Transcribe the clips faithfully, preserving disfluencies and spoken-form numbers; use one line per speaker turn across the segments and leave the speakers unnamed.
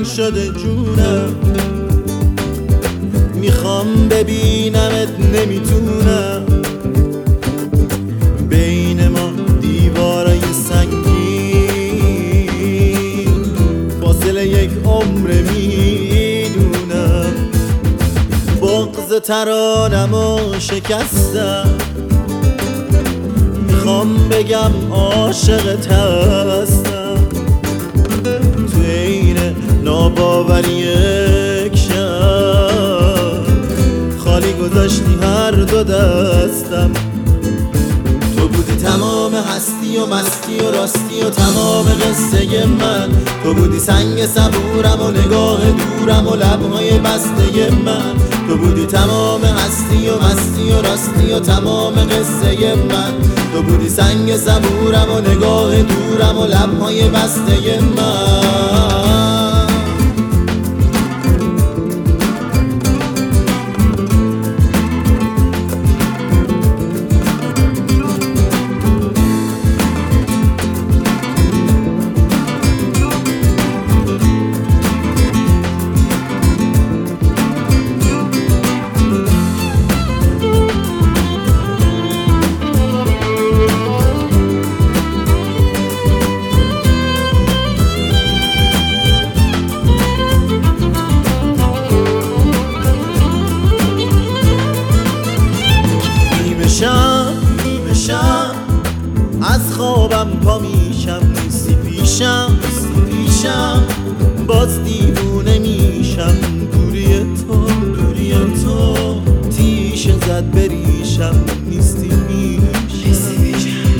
تنگ شده جونم، میخوام ببینمت نمیتونم. بین ما دیوارای سنگین، فاصله یک عمر میدونم. بغض ترانمو شکستم، میخوام بگم عاشقت هستم. تو این ناباوری یک شب خالی گذاشتی هر دو دستم. تو بودی تمام هستی و مستی و راستی و تمام قصه من. تو بودی سنگ صبورم و نگاه دورم و لبهای بسته من. تو بودی تمام هستی و مستی و راستی و تمام قصه من. تو بودی سنگ صبورم و نگاه دورم و لبهای بسته من. نیمه شب از خوابم پا میشم، نیستی پیشم نیستی پیشم باز دیوونه میشم. دوری تو دوری تو تیشه زد بریشم، نیستی پیشم.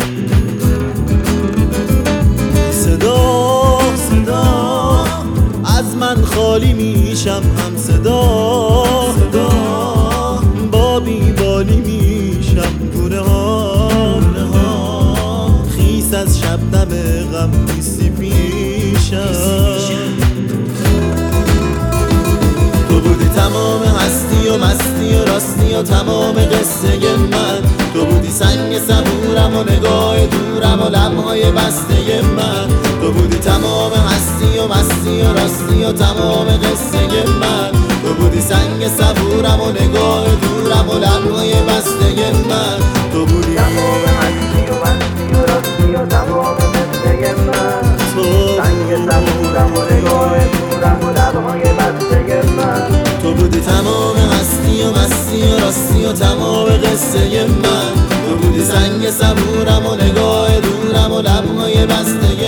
صدا صدا از من خالی میشم، هم صدا صدا با بیبالی میشم. گونه ها خیس از شبنم غم، نیستی پیشم. تو بودی تمام هستی و مستی و راستی و تمام قصه من. تو بودی سنگ صبورم و نگاه دورم و لبهای بسته من. تو بودی تمام هستی و مستی و راستی و تمام قصه من. تو بودی سنگ صبورم و نگاه دورم و لبهای بسته من. تو بودی
تمام هستی و مستی و راستی و تمام قصه من.
تو
سنگ صبورم و نگاه دورم و لبهای بسته من.
تو بودی تمام هستی و مستی و راستی و تمام قصه من. تو بودی سنگ صبورم و نگاه دورم و لبهای بسته